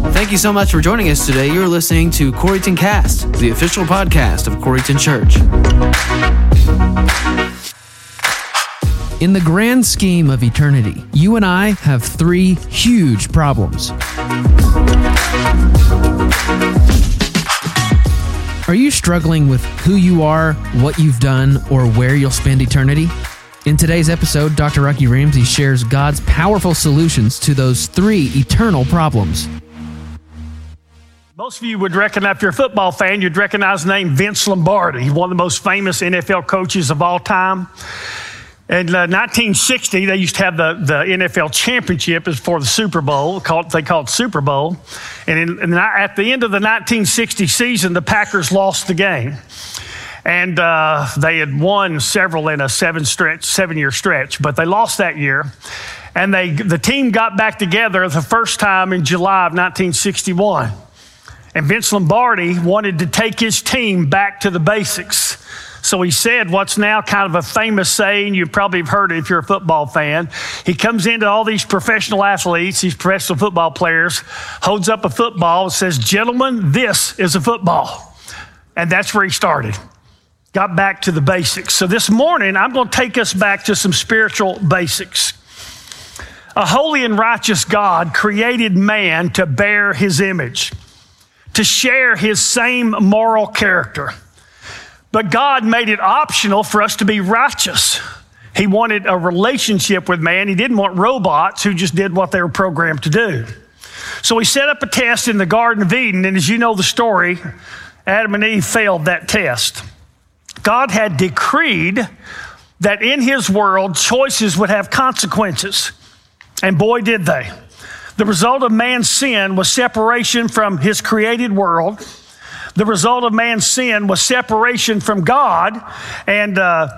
Thank you so much for joining us today. You're listening to Coreyton Cast, the official podcast of Coreyton Church. In the grand scheme of eternity, you and I have three huge problems. Are you struggling with who you are, what you've done, or where you'll spend eternity? In today's episode, Dr. Rocky Ramsey shares God's powerful solutions to those three eternal problems. Most of you would recognize, if you're a football fan, you'd recognize the name Vince Lombardi, one of the most famous NFL coaches of all time. In 1960, they used to have the NFL championship as for the Super Bowl, they called it Super Bowl. And at the end of the 1960 season, the Packers lost the game. And they had won several in a seven-year stretch, but they lost that year. And the team got back together the first time in July of 1961. And Vince Lombardi wanted to take his team back to the basics. So he said what's now kind of a famous saying, you probably have heard it if you're a football fan. He comes into all these professional athletes, these professional football players, holds up a football and says, "Gentlemen, this is a football." And that's where he started. Got back to the basics. So this morning, I'm going to take us back to some spiritual basics. A holy and righteous God created man to bear his image, to share his same moral character. But God made it optional for us to be righteous. He wanted a relationship with man. He didn't want robots who just did what they were programmed to do. So he set up a test in the Garden of Eden, and as you know the story, Adam and Eve failed that test. God had decreed that in his world, choices would have consequences. And boy, did they. The result of man's sin was separation from his created world. The result of man's sin was separation from God and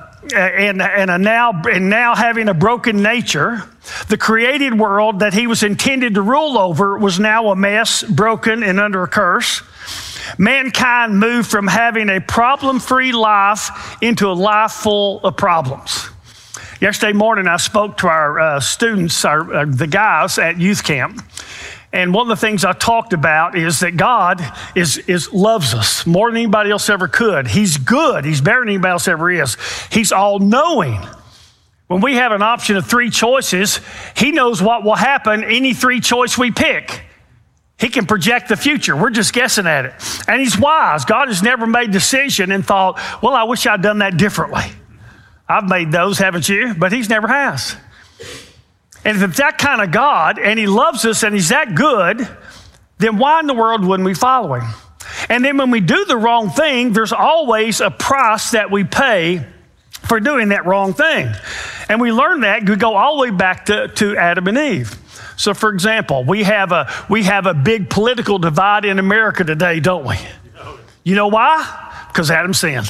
now having a broken nature. The created world that he was intended to rule over was now a mess, broken and under a curse. Mankind moved from having a problem-free life into a life full of problems. Yesterday morning, I spoke to our students, the guys at youth camp. And one of the things I talked about is that God loves us more than anybody else ever could. He's good. He's better than anybody else ever is. He's all-knowing. When we have an option of three choices, he knows what will happen any three choice we pick. He can project the future. We're just guessing at it. And he's wise. God has never made a decision and thought, well, I wish I'd done that differently. I've made those, haven't you? But he's never has. And if it's that kind of God and he loves us and he's that good, then why in the world wouldn't we follow him? And then when we do the wrong thing, there's always a price that we pay for doing that wrong thing. And we learn that, we go all the way back to Adam and Eve. So for example, we have a big political divide in America today, don't we? You know why? Because Adam sinned.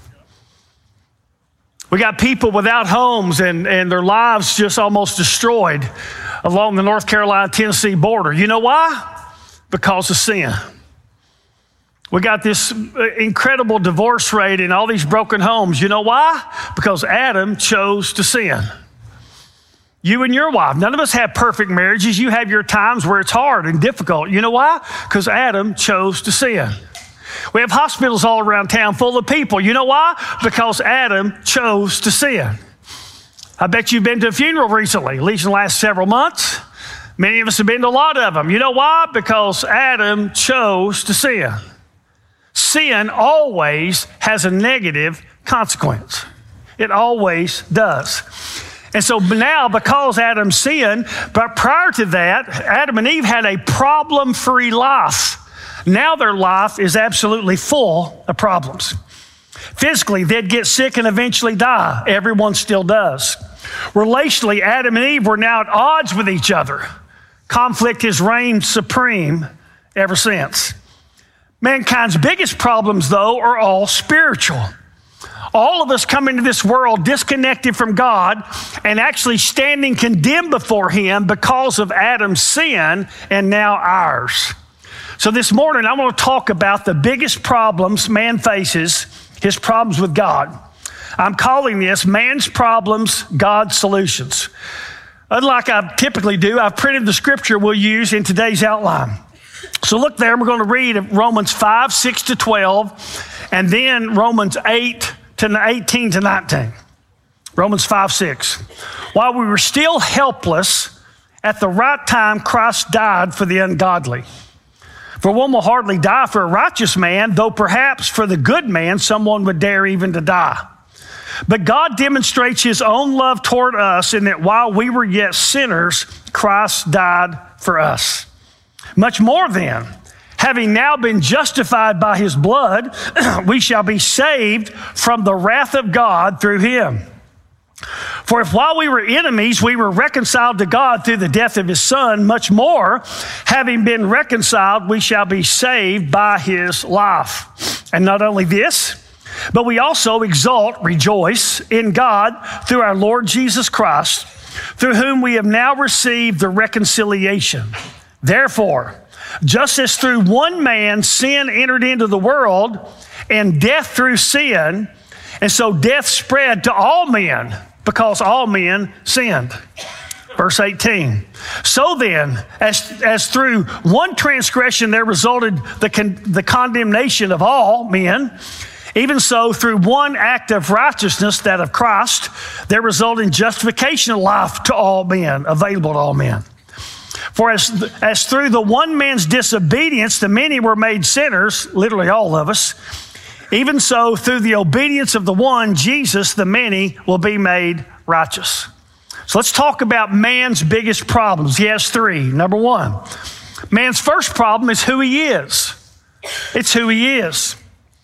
We got people without homes and their lives just almost destroyed along the North Carolina-Tennessee border. You know why? Because of sin. We got this incredible divorce rate and all these broken homes. You know why? Because Adam chose to sin. You and your wife, none of us have perfect marriages. You have your times where it's hard and difficult. You know why? Because Adam chose to sin. We have hospitals all around town full of people. You know why? Because Adam chose to sin. I bet you've been to a funeral recently, at least in the last several months. Many of us have been to a lot of them. You know why? Because Adam chose to sin. Sin always has a negative consequence. It always does. And so now, because Adam sinned, but prior to that, Adam and Eve had a problem-free life. Now their life is absolutely full of problems. Physically, they'd get sick and eventually die. Everyone still does. Relationally, Adam and Eve were now at odds with each other. Conflict has reigned supreme ever since. Mankind's biggest problems, though, are all spiritual. All of us come into this world disconnected from God and actually standing condemned before him because of Adam's sin and now ours. So this morning, I want to talk about the biggest problems man faces, his problems with God. I'm calling this Man's Problems, God's Solutions. Unlike I typically do, I've printed the scripture we'll use in today's outline. So look there, we're going to read Romans 5, 6 to 12, and then Romans 8 to 18 to 19. Romans 5, 6. While we were still helpless, at the right time, Christ died for the ungodly. For one will hardly die for a righteous man, though perhaps for the good man, someone would dare even to die. But God demonstrates his own love toward us in that while we were yet sinners, Christ died for us. Much more then, having now been justified by his blood, we shall be saved from the wrath of God through him. For if while we were enemies, we were reconciled to God through the death of his Son, much more, having been reconciled, we shall be saved by his life. And not only this, but we also rejoice in God through our Lord Jesus Christ, through whom we have now received the reconciliation. Therefore, just as through one man sin entered into the world, and death through sin, and so death spread to all men because all men sinned. Verse 18. So then, as through one transgression there resulted the condemnation of all men, even so through one act of righteousness, that of Christ, there resulted justification of life to all men, available to all men. For as through the one man's disobedience the many were made sinners, literally all of us, even so, through the obedience of the one, Jesus, the many will be made righteous. So let's talk about man's biggest problems. He has three. Number one, man's first problem is who he is. It's who he is.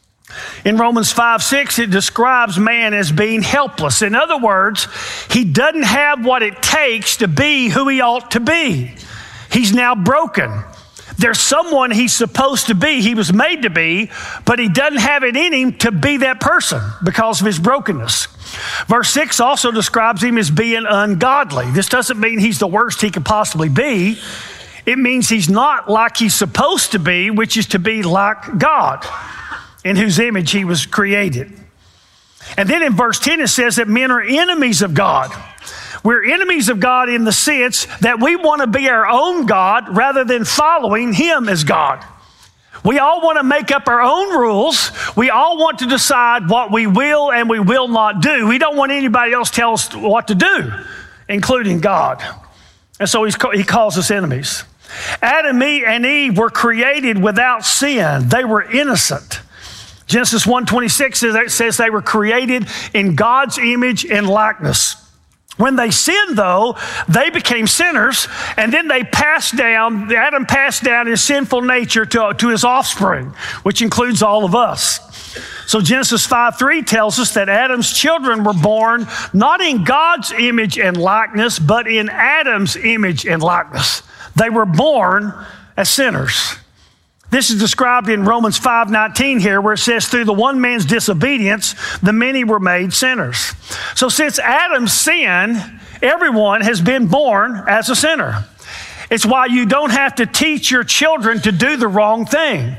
In Romans 5, 6, it describes man as being helpless. In other words, he doesn't have what it takes to be who he ought to be. He's now broken. There's someone he's supposed to be, he was made to be, but he doesn't have it in him to be that person because of his brokenness. Verse 6 also describes him as being ungodly. This doesn't mean he's the worst he could possibly be. It means he's not like he's supposed to be, which is to be like God, in whose image he was created. And then in verse 10 it says that men are enemies of God. We're enemies of God in the sense that we want to be our own God rather than following him as God. We all want to make up our own rules. We all want to decide what we will and we will not do. We don't want anybody else to tell us what to do, including God. And so he calls us enemies. Adam and Eve were created without sin. They were innocent. Genesis 1:26 says they were created in God's image and likeness. When they sinned, though, they became sinners, and then Adam passed down his sinful nature to his offspring, which includes all of us. So Genesis 5:3 tells us that Adam's children were born not in God's image and likeness, but in Adam's image and likeness. They were born as sinners. This is described in Romans 5:19 here, where it says, through the one man's disobedience, the many were made sinners. So since Adam's sin, everyone has been born as a sinner. It's why you don't have to teach your children to do the wrong thing.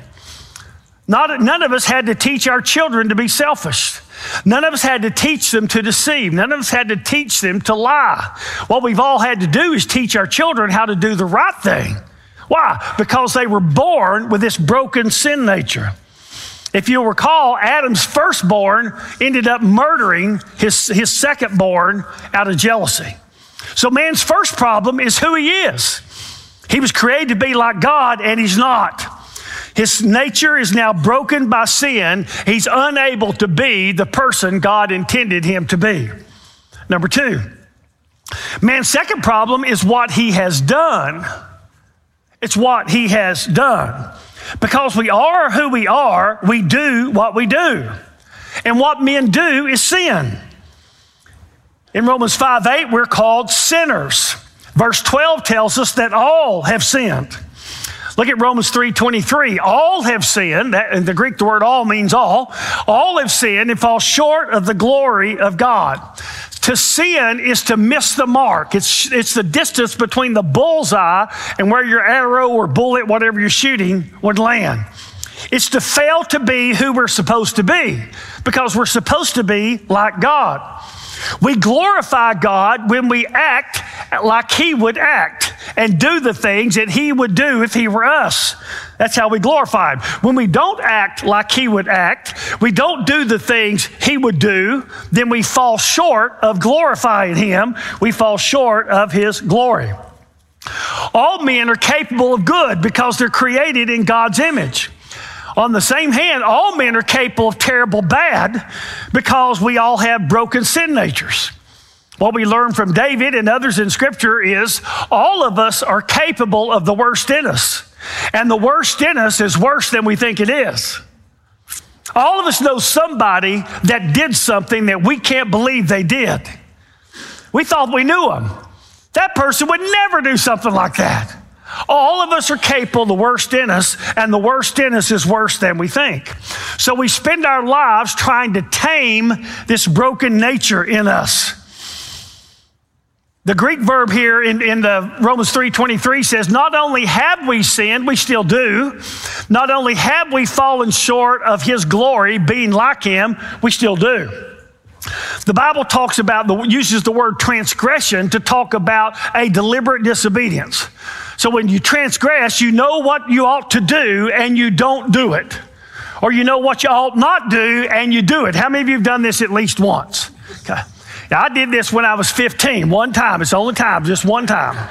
None of us had to teach our children to be selfish. None of us had to teach them to deceive. None of us had to teach them to lie. What we've all had to do is teach our children how to do the right thing. Why? Because they were born with this broken sin nature. If you'll recall, Adam's firstborn ended up murdering his secondborn out of jealousy. So man's first problem is who he is. He was created to be like God, and he's not. His nature is now broken by sin. He's unable to be the person God intended him to be. Number two, man's second problem is what he has done. It's what he has done. Because we are who we are, we do what we do. And what men do is sin. In Romans 5:8, we're called sinners. Verse 12 tells us that all have sinned. Look at Romans 3:23. All have sinned. In the Greek, the word all means all. All have sinned and fall short of the glory of God. To sin is to miss the mark. It's the distance between the bullseye and where your arrow or bullet, whatever you're shooting, would land. It's to fail to be who we're supposed to be, because we're supposed to be like God. We glorify God when we act like He would act and do the things that He would do if He were us. That's how we glorify Him. When we don't act like He would act, we don't do the things He would do, then we fall short of glorifying Him. We fall short of His glory. All men are capable of good because they're created in God's image. On the same hand, all men are capable of terrible bad because we all have broken sin natures. What we learn from David and others in Scripture is all of us are capable of the worst in us. And the worst in us is worse than we think it is. All of us know somebody that did something that we can't believe they did. We thought we knew them. That person would never do something like that. All of us are capable of the worst in us, and the worst in us is worse than we think. So we spend our lives trying to tame this broken nature in us. The Greek verb here in the Romans 3:23 says, not only have we sinned, we still do. Not only have we fallen short of His glory, being like Him, we still do. The Bible uses the word transgression to talk about a deliberate disobedience. So when you transgress, you know what you ought to do and you don't do it. Or you know what you ought not do and you do it. How many of you have done this at least once? Okay. Now, I did this when I was 15, one time. It's the only time, just one time.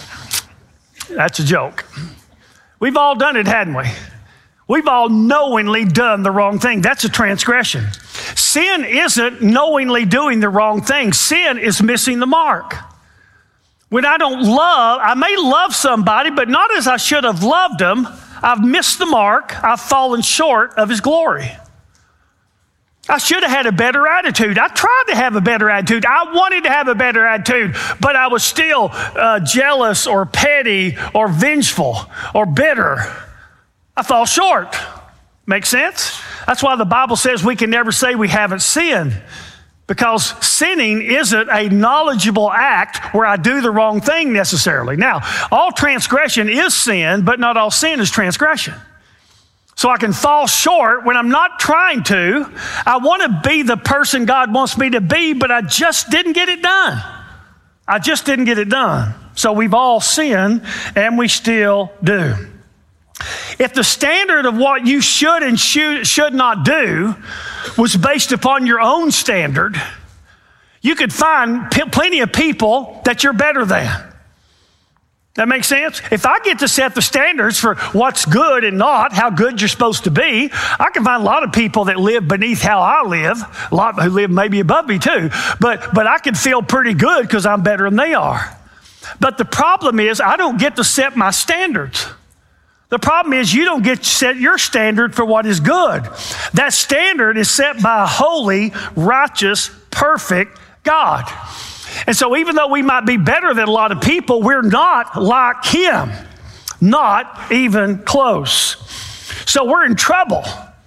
That's a joke. We've all done it, hadn't we? We've all knowingly done the wrong thing. That's a transgression. Sin isn't knowingly doing the wrong thing. Sin is missing the mark. When I may love somebody, but not as I should have loved them. I've missed the mark. I've fallen short of His glory. I should have had a better attitude. I tried to have a better attitude. I wanted to have a better attitude, but I was still jealous or petty or vengeful or bitter. I fall short. Make sense? That's why the Bible says we can never say we haven't sinned, because sinning isn't a knowledgeable act where I do the wrong thing necessarily. Now, all transgression is sin, but not all sin is transgression. So I can fall short when I'm not trying to. I want to be the person God wants me to be, but I just didn't get it done. I just didn't get it done. So we've all sinned, and we still do. If the standard of what you should and should not do was based upon your own standard, you could find plenty of people that you're better than. That makes sense? If I get to set the standards for what's good and not, how good you're supposed to be, I can find a lot of people that live beneath how I live, a lot who live maybe above me too, but I can feel pretty good because I'm better than they are. But the problem is I don't get to set my standards. The problem is you don't get to set your standard for what is good. That standard is set by a holy, righteous, perfect God. And so even though we might be better than a lot of people, we're not like Him. Not even close. So we're in trouble.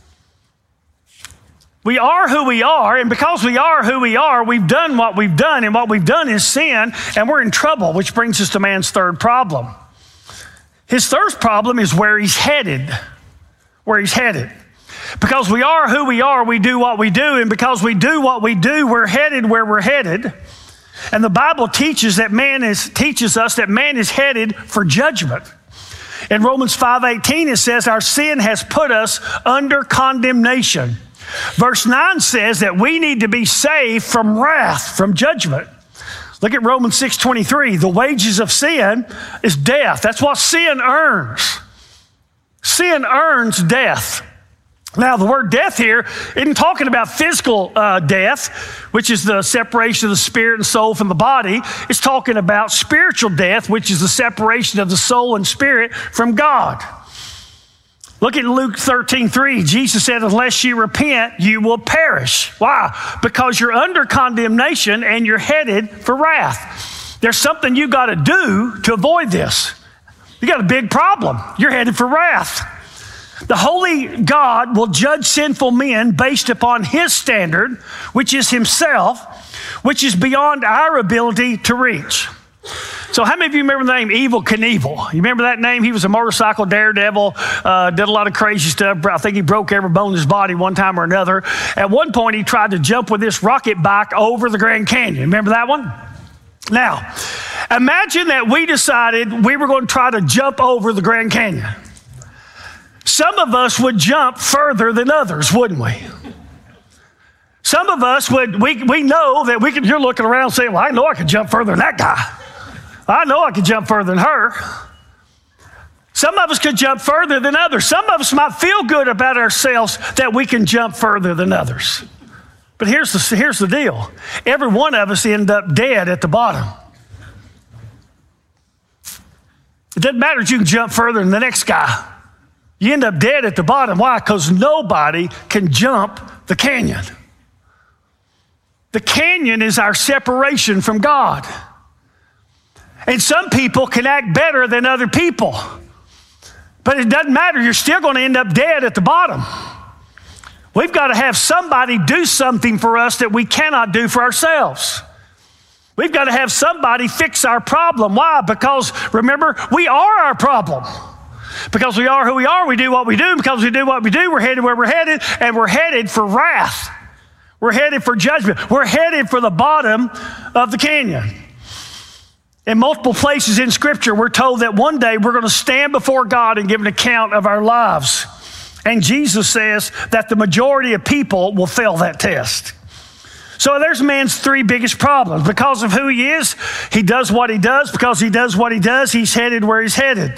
We are who we are, and because we are who we are, we've done what we've done, and what we've done is sin, and we're in trouble, which brings us to man's third problem. His third problem is where he's headed. Where he's headed. Because we are who we are, we do what we do, and because we do what we do, we're headed where we're headed. And the Bible teaches us that man is headed for judgment. In Romans 5:18, it says, our sin has put us under condemnation. Verse 9 says that we need to be saved from wrath, from judgment. Look at Romans 6:23. The wages of sin is death. That's what sin earns. Sin earns death. Now, the word death here isn't talking about physical death, which is the separation of the spirit and soul from the body. It's talking about spiritual death, which is the separation of the soul and spirit from God. Look at Luke 13:3. Jesus said, unless you repent, you will perish. Why? Because you're under condemnation and you're headed for wrath. There's something you got to do to avoid this. You got a big problem. You're headed for wrath. The holy God will judge sinful men based upon His standard, which is Himself, which is beyond our ability to reach. So how many of you remember the name Evel Knievel? You remember that name? He was a motorcycle daredevil, did a lot of crazy stuff. I think he broke every bone in his body one time or another. At one point, he tried to jump with this rocket bike over the Grand Canyon. Remember that one? Now, imagine that we decided we were going to try to jump over the Grand Canyon. Some of us would jump further than others, wouldn't we? Some of us would, we know that you're looking around saying, well, I know I could jump further than that guy. I know I could jump further than her. Some of us could jump further than others. Some of us might feel good about ourselves that we can jump further than others. But here's the deal. Every one of us end up dead at the bottom. It doesn't matter if you can jump further than the next guy. You end up dead at the bottom. Why? Because nobody can jump the canyon. The canyon is our separation from God. And some people can act better than other people. But it doesn't matter. You're still going to end up dead at the bottom. We've got to have somebody do something for us that we cannot do for ourselves. We've got to have somebody fix our problem. Why? Because, remember, we are our problem. Because we are who we are, we do what we do. Because we do what we do, we're headed where we're headed, and we're headed for wrath. We're headed for judgment. We're headed for the bottom of the canyon. In multiple places in Scripture, we're told that one day we're going to stand before God and give an account of our lives. And Jesus says that the majority of people will fail that test. So there's man's three biggest problems. Because of who he is, he does what he does. Because he does what he does, he's headed where he's headed.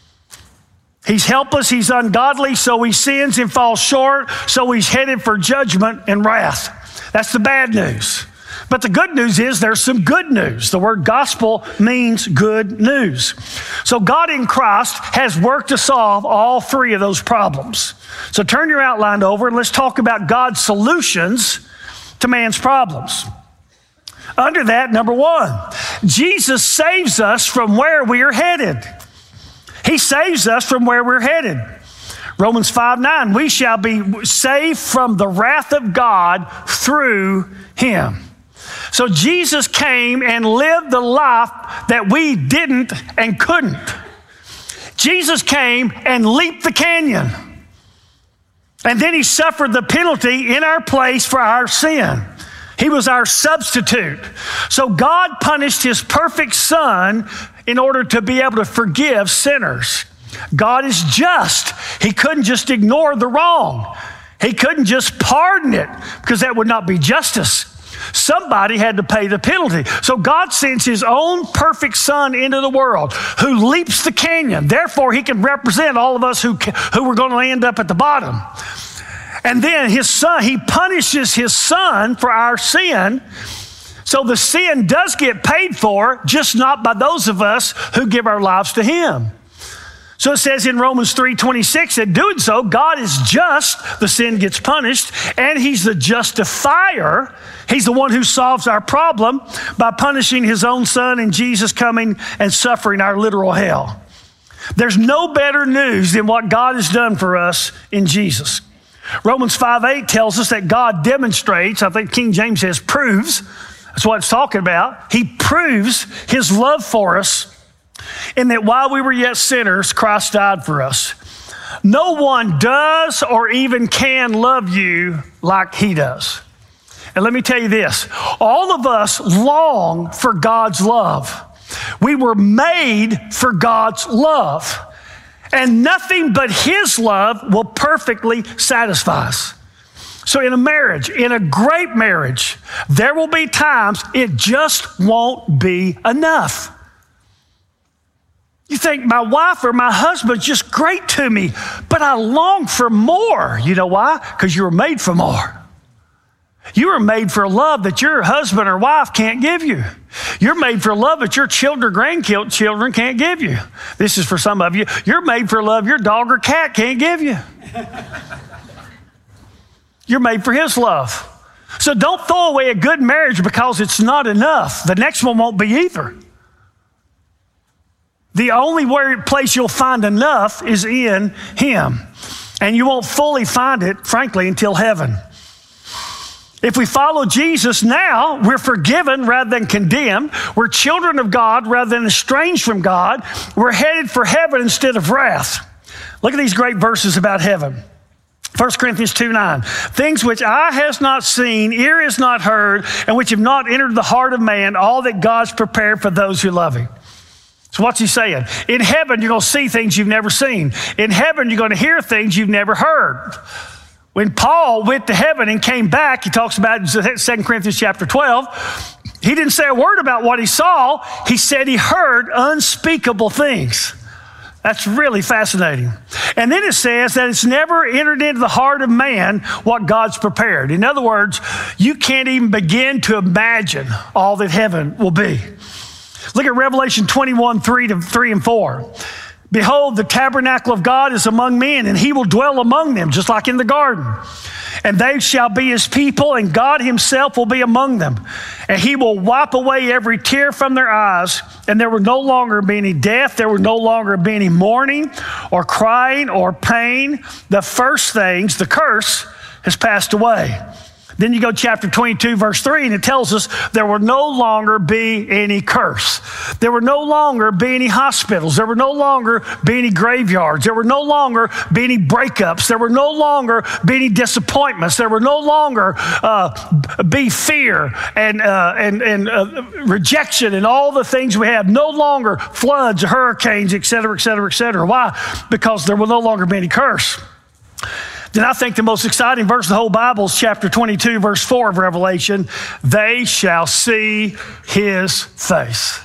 He's helpless, he's ungodly, so he sins and falls short, so he's headed for judgment and wrath. That's the bad news. But the good news is there's some good news. The word gospel means good news. So God in Christ has worked to solve all three of those problems. So turn your outline over and let's talk about God's solutions to man's problems. Under that, number one, Jesus saves us from where we are headed. He saves us from where we're headed. Romans 5:9, we shall be saved from the wrath of God through him. So Jesus came and lived the life that we didn't and couldn't. Jesus came and leaped the canyon. And then he suffered the penalty in our place for our sin. He was our substitute. So God punished his perfect Son in order to be able to forgive sinners. God is just. He couldn't just ignore the wrong. He couldn't just pardon it because that would not be justice. Somebody had to pay the penalty. So God sends his own perfect Son into the world who leaps the canyon. Therefore, he can represent all of us who were going to end up at the bottom. And then his Son, he punishes his Son for our sin. So the sin does get paid for, just not by those of us who give our lives to him. So it says in Romans 3:26 that doing so, God is just, the sin gets punished, and he's the justifier. He's the one who solves our problem by punishing his own Son and Jesus coming and suffering our literal hell. There's no better news than what God has done for us in Jesus. Romans 5:8 tells us that God demonstrates, I think King James says proves, that's what it's talking about. He proves his love for us in that while we were yet sinners, Christ died for us. No one does or even can love you like he does. And let me tell you this, all of us long for God's love. We were made for God's love. And nothing but his love will perfectly satisfy us. So in a marriage, in a great marriage, there will be times it just won't be enough. You think my wife or my husband's just great to me, but I long for more. You know why? Because you were made for more. You were made for love that your husband or wife can't give you. You're made for love that your children or grandchildren can't give you. This is for some of you. You're made for love your dog or cat can't give you. You're made for his love. So don't throw away a good marriage because it's not enough. The next one won't be either. The only place you'll find enough is in him. And you won't fully find it, frankly, until heaven. If we follow Jesus now, we're forgiven rather than condemned. We're children of God rather than estranged from God. We're headed for heaven instead of wrath. Look at these great verses about heaven. 1 Corinthians 2:9, things which eye has not seen, ear has not heard, and which have not entered the heart of man, all that God's prepared for those who love him. So what's he saying? In heaven, you're going to see things you've never seen. In heaven, you're going to hear things you've never heard. When Paul went to heaven and came back, he talks about in 2 Corinthians chapter 12, he didn't say a word about what he saw. He said he heard unspeakable things. That's really fascinating. And then it says that it's never entered into the heart of man what God's prepared. In other words, you can't even begin to imagine all that heaven will be. Look at Revelation 21:3 and 4. Behold, the tabernacle of God is among men, and he will dwell among them, just like in the garden. And they shall be his people, and God himself will be among them. And he will wipe away every tear from their eyes, and there will no longer be any death, there will no longer be any mourning, or crying, or pain. The first things, the curse, has passed away. Then you go chapter 22, verse 3, and it tells us there will no longer be any curse. There will no longer be any hospitals. There will no longer be any graveyards. There will no longer be any breakups. There will no longer be any disappointments. There will no longer be fear and rejection and all the things we have. No longer floods, hurricanes, et cetera, et cetera, et cetera. Why? Because there will no longer be any curse. Then I think the most exciting verse of the whole Bible is chapter 22, verse 4 of Revelation. They shall see his face.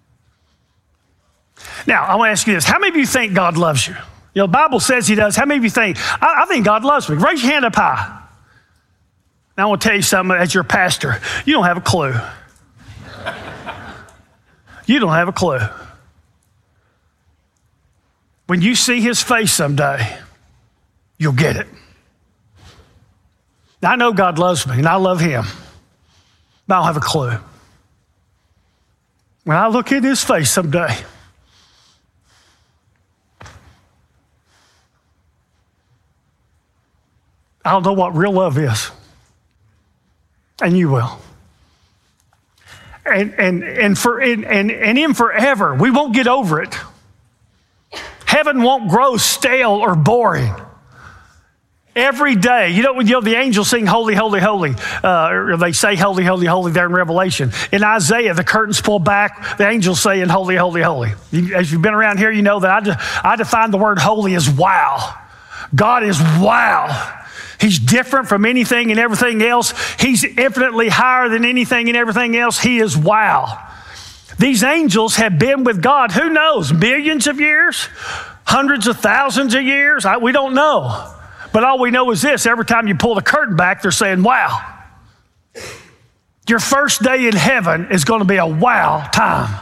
Now, I want to ask you this. How many of you think God loves you? You know, the Bible says he does. How many of you think, I think God loves me? Raise your hand up high. Now, I want to tell you something as your pastor. You don't have a clue. You don't have a clue. When you see his face someday, you'll get it. Now, I know God loves me, and I love him, but I don't have a clue. When I look at his face someday, I don't know what real love is, and you will. And in forever, we won't get over it. Heaven won't grow stale or boring. Every day, you know, the angels sing holy, holy, holy, or they say holy, holy, holy there in Revelation. In Isaiah, the curtains pull back, the angels saying holy, holy, holy. As you've been around here, you know that I define the word holy as wow. God is wow. He's different from anything and everything else. He's infinitely higher than anything and everything else. He is wow. These angels have been with God, who knows, millions of years, hundreds of thousands of years. We don't know. But all we know is this: every time you pull the curtain back, they're saying, wow. Your first day in heaven is going to be a wow time.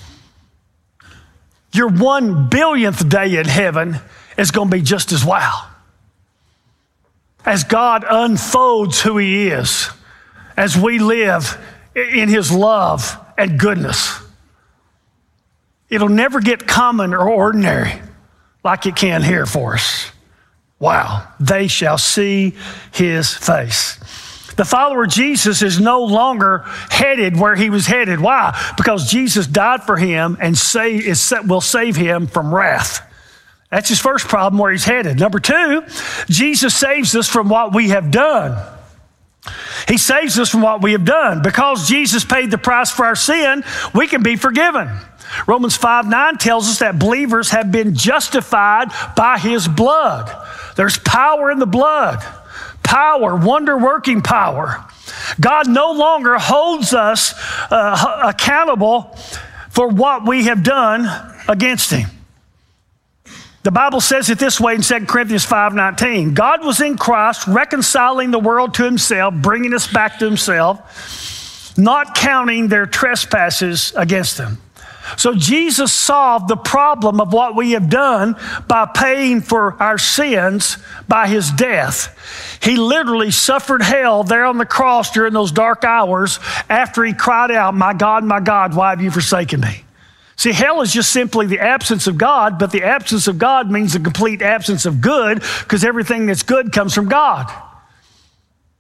Your 1 billionth day in heaven is going to be just as wow. As God unfolds who he is, as we live in his love and goodness. It'll never get common or ordinary like it can here for us. Wow, they shall see his face. The follower of Jesus is no longer headed where he was headed. Why? Because Jesus died for him and will save him from wrath. That's his first problem, where he's headed. Number two, Jesus saves us from what we have done. He saves us from what we have done. Because Jesus paid the price for our sin, we can be forgiven. Romans 5:9 tells us that believers have been justified by his blood. There's power in the blood. Power, wonder-working power. God no longer holds us accountable for what we have done against him. The Bible says it this way in 2 Corinthians 5:19. God was in Christ, reconciling the world to himself, bringing us back to himself, not counting their trespasses against them. So Jesus solved the problem of what we have done by paying for our sins by his death. He literally suffered hell there on the cross during those dark hours after he cried out, my God, why have you forsaken me? See, hell is just simply the absence of God, but the absence of God means the complete absence of good, because everything that's good comes from God.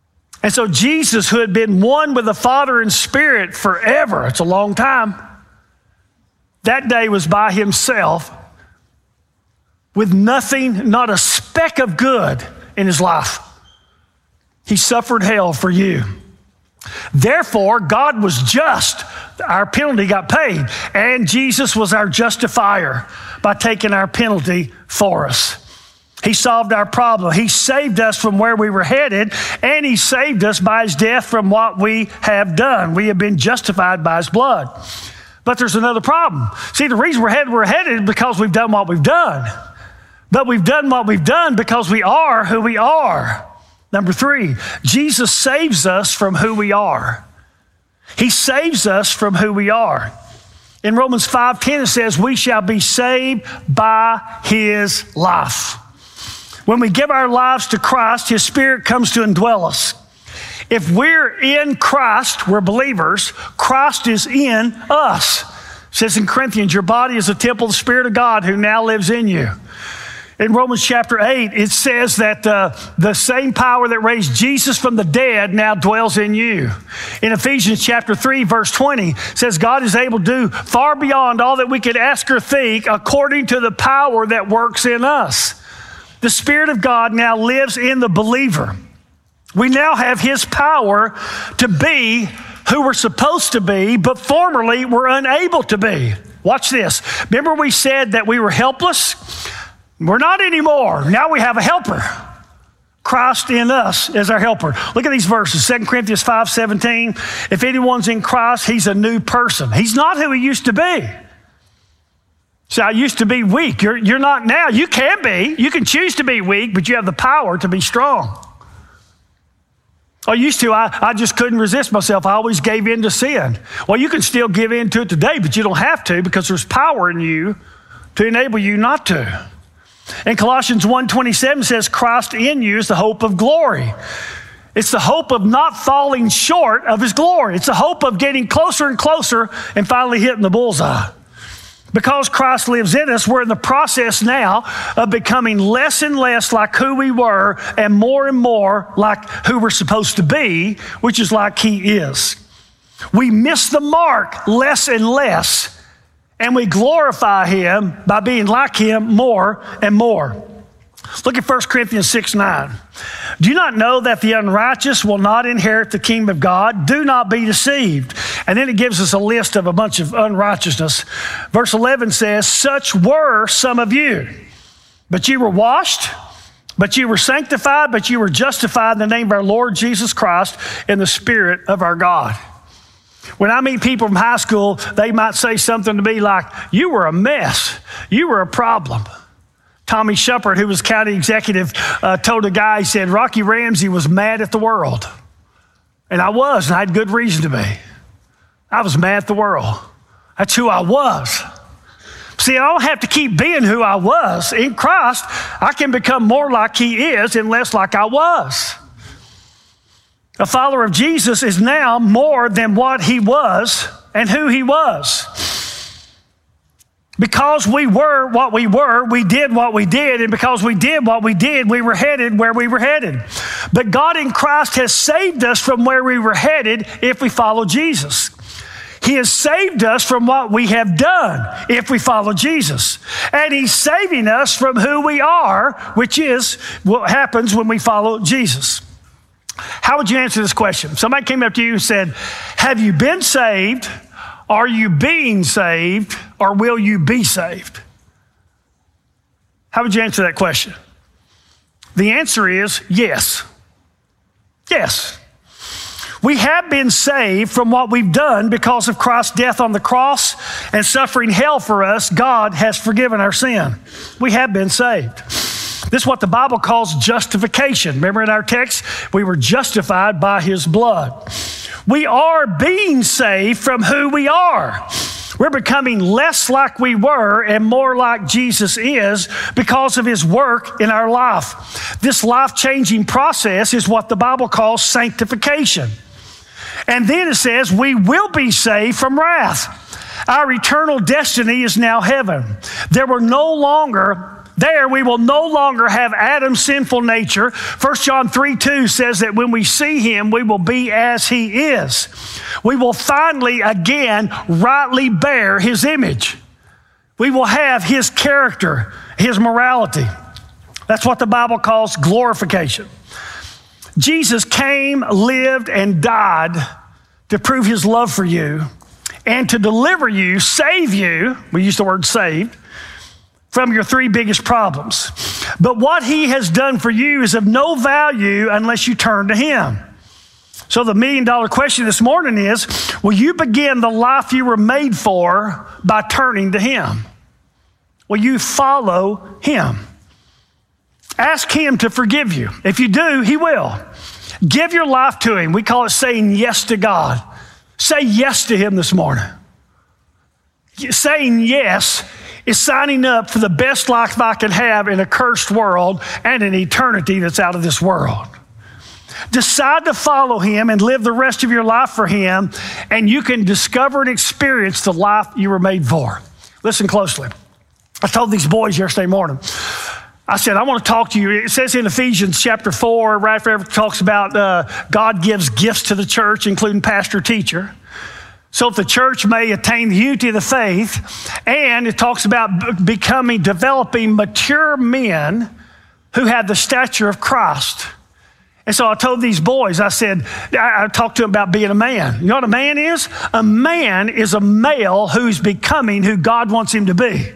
And so Jesus, who had been one with the Father in spirit forever, it's a long time, that day was by himself with nothing, not a speck of good in his life. He suffered hell for you. Therefore, God was just. Our penalty got paid. And Jesus was our justifier by taking our penalty for us. He solved our problem. He saved us from where we were headed, and he saved us by his death from what we have done. We have been justified by his blood. But there's another problem. See, the reason we're headed because we've done what we've done. But we've done what we've done because we are who we are. Number 3, Jesus saves us from who we are. He saves us from who we are. In Romans 5:10, it says, we shall be saved by his life. When we give our lives to Christ, his Spirit comes to indwell us. If we're in Christ, we're believers, Christ is in us. It says in Corinthians, your body is a temple of the Spirit of God who now lives in you. In Romans chapter 8, it says that the same power that raised Jesus from the dead now dwells in you. In Ephesians chapter 3, verse 20, it says God is able to do far beyond all that we could ask or think according to the power that works in us. The Spirit of God now lives in the believer. We now have his power to be who we're supposed to be, but formerly we're unable to be. Watch this. Remember we said that we were helpless? We're not anymore. Now we have a helper. Christ in us is our helper. Look at these verses. 2 Corinthians 5:17. If anyone's in Christ, he's a new person. He's not who he used to be. So I used to be weak. You're not now. You can be. You can choose to be weak, but you have the power to be strong. I used to. I just couldn't resist myself. I always gave in to sin. Well, you can still give in to it today, but you don't have to because there's power in you to enable you not to. And Colossians 1:27 says, Christ in you is the hope of glory. It's the hope of not falling short of his glory. It's the hope of getting closer and closer and finally hitting the bullseye. Because Christ lives in us, we're in the process now of becoming less and less like who we were and more like who we're supposed to be, which is like he is. We miss the mark less and less, and we glorify him by being like him more and more. Look at 1 Corinthians 6:9. Do you not know that the unrighteous will not inherit the kingdom of God? Do not be deceived. And then it gives us a list of a bunch of unrighteousness. Verse 11 says, such were some of you, but you were washed, but you were sanctified, but you were justified in the name of our Lord Jesus Christ in the Spirit of our God. When I meet people from high school, they might say something to me like, you were a mess. You were a problem. Tommy Shepard, who was county executive, told a guy, he said, Rocky Ramsey was mad at the world. And I was, and I had good reason to be. I was mad at the world. That's who I was. See, I don't have to keep being who I was. In Christ, I can become more like he is and less like I was. A follower of Jesus is now more than what he was and who he was. Because we were what we were, we did what we did, and because we did what we did, we were headed where we were headed. But God in Christ has saved us from where we were headed if we follow Jesus. He has saved us from what we have done if we follow Jesus. And he's saving us from who we are, which is what happens when we follow Jesus. How would you answer this question? Somebody came up to you and said, have you been saved? Are you being saved? Or will you be saved? How would you answer that question? The answer is yes. Yes. We have been saved from what we've done because of Christ's death on the cross and suffering hell for us. God has forgiven our sin. We have been saved. This is what the Bible calls justification. Remember in our text, we were justified by his blood. We are being saved from who we are. We're becoming less like we were and more like Jesus is because of his work in our life. This life-changing process is what the Bible calls sanctification. And then it says we will be saved from wrath. Our eternal destiny is now heaven. There will no longer There we will no longer have Adam's sinful nature. 1 John 3:2 says that when we see him, we will be as he is. We will finally again rightly bear his image. We will have his character, his morality. That's what the Bible calls glorification. Jesus came, lived, and died to prove his love for you and to deliver you, save you, we use the word saved, from your three biggest problems. But what he has done for you is of no value unless you turn to him. So the $1 million question this morning is, will you begin the life you were made for by turning to him? Will you follow him? Ask him to forgive you. If you do, he will. Give your life to him. We call it saying yes to God. Say yes to him this morning. Saying yes is signing up for the best life I can have in a cursed world and an eternity that's out of this world. Decide to follow him and live the rest of your life for him, and you can discover and experience the life you were made for. Listen closely. I told these boys yesterday morning, I said, I want to talk to you. It says in Ephesians chapter 4, right after it talks about God gives gifts to the church, including pastor, teacher. So if the church may attain the unity of the faith, and it talks about developing mature men who have the stature of Christ. And so I told these boys, I said, I talked to them about being a man. You know what a man is? A man is a male who's becoming who God wants him to be.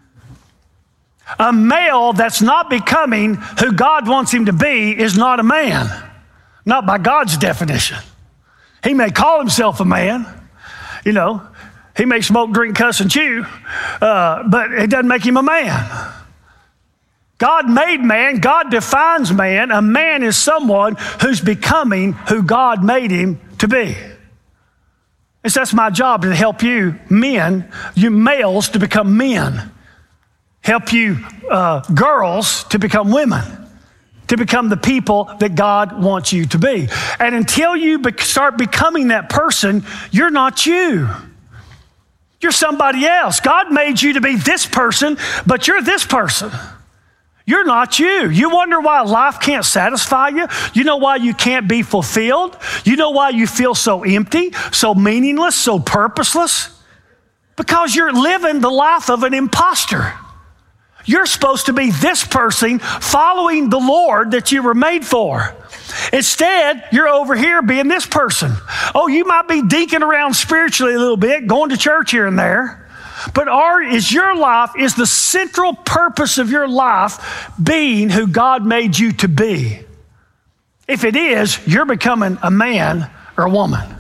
A male that's not becoming who God wants him to be is not a man, not by God's definition. He may call himself a man, you know, he may smoke, drink, cuss, and chew, but it doesn't make him a man. God made man, God defines man. A man is someone who's becoming who God made him to be. And so that's my job, to help you men, you males, to become men. Help you girls to become women, to become the people that God wants you to be. And until you start becoming that person, you're not you. You're somebody else. God made you to be this person, but you're this person. You're not you. You wonder why life can't satisfy you? You know why you can't be fulfilled? You know why you feel so empty, so meaningless, so purposeless? Because you're living the life of an imposter. You're supposed to be this person following the Lord that you were made for. Instead, you're over here being this person. Oh, you might be deaking around spiritually a little bit, going to church here and there, but your life is the central purpose of your life being who God made you to be. If it is, you're becoming a man or a woman.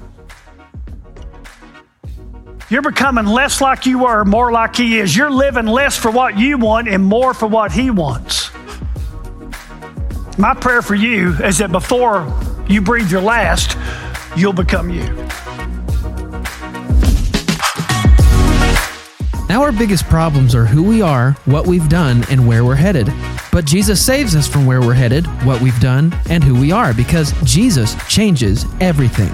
You're becoming less like you were, more like he is. You're living less for what you want and more for what he wants. My prayer for you is that before you breathe your last, you'll become you. Our biggest problems are who we are, what we've done, and where we're headed. But Jesus saves us from where we're headed, what we've done, and who we are, because Jesus changes everything.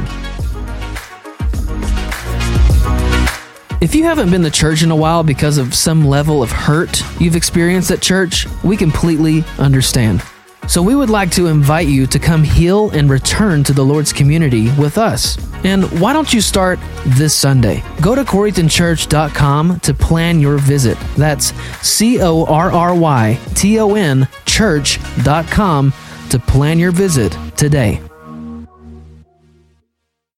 If you haven't been to church in a while because of some level of hurt you've experienced at church, we completely understand. So we would like to invite you to come heal and return to the Lord's community with us. And why don't you start this Sunday? Go to CorrytonChurch.com to plan your visit. That's CORRYTON church.com to plan your visit today.